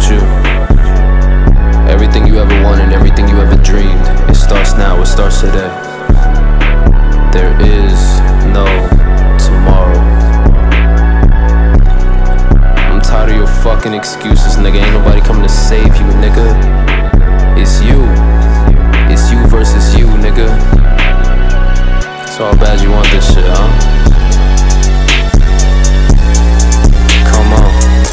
you. Everything you ever wanted, everything you ever dreamed, it starts now, it starts today. There is no tomorrow. I'm tired of your fucking excuses, nigga. Ain't nobody coming to save you, nigga. It's you. It's you versus you, nigga. So how bad you want this shit, huh? Come on.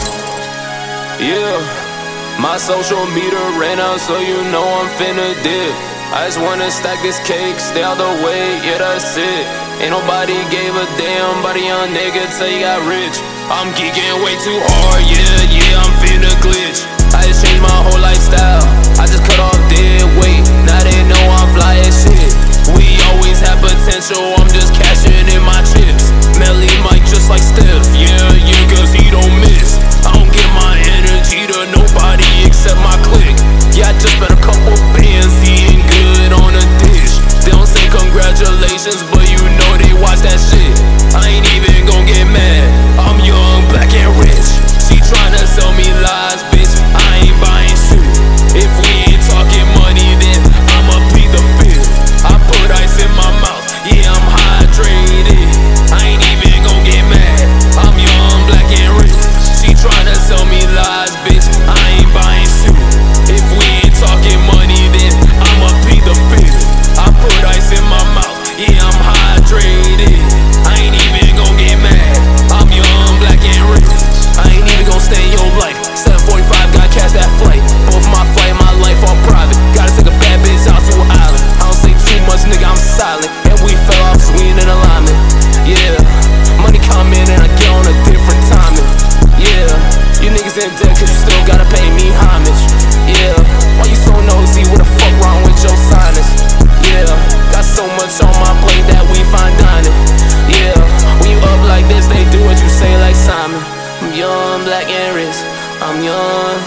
Yeah. My social meter ran out, so you know I'm finna dip. I just wanna stack this cake, stay out the way, yeah, that's it. Ain't nobody gave a damn about a young nigga till he got rich. I'm geeking way too hard, yeah, I'm finna glitch. I just changed my whole lifestyle, I just cut off dead weight. Now they know I'm fly as shit. We always have potential, I'm just cashing in my chips. Melly Mike just like Steph, yeah, cause he don't miss. I don't give my energy to nobody except my clique. Yeah, I just spent a couple bands eating good on a dish. They don't say congratulations, but you know they watch that shit. I ain't even gon' get mad, I'm young, black and rich. She tryna sell me lies, bitch, I ain't buying shit. If we ain't talking money, then I'ma plead the fifth. I put ice in my mouth, yeah, I'm hydrated. I ain't even gon' get mad, I'm young, black and rich. She tryna sell me lies, bitch, I ain't buying shit. If we ain't talking money, then I'ma plead the fifth. I put ice in my mouth, yeah, I'm hydrated. I ain't even gon' get mad, I'm young, black and rich. I ain't even gon' stay in your life. 7:45, gotta catch that flight. Both my flight and my life on private. Gotta take a bad bitch out to an island. I don't say too much, nigga, I'm silent. And we fell off, so we ain't in alignment. Yeah, money coming and I get on a different timing. Yeah, you niggas in debt cause you still gotta pay me homage. Yeah, why you so nosy? What the fuck wrong with your sinus? Yeah, got so much on my plate that we fine dining. Yeah, when you up like this, they do what you say like Simon. I'm young, black and rich. I'm young,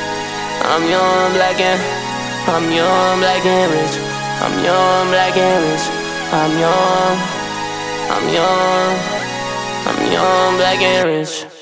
black and I'm young, black and rich. I'm young, black and rich. I'm young, black and rich.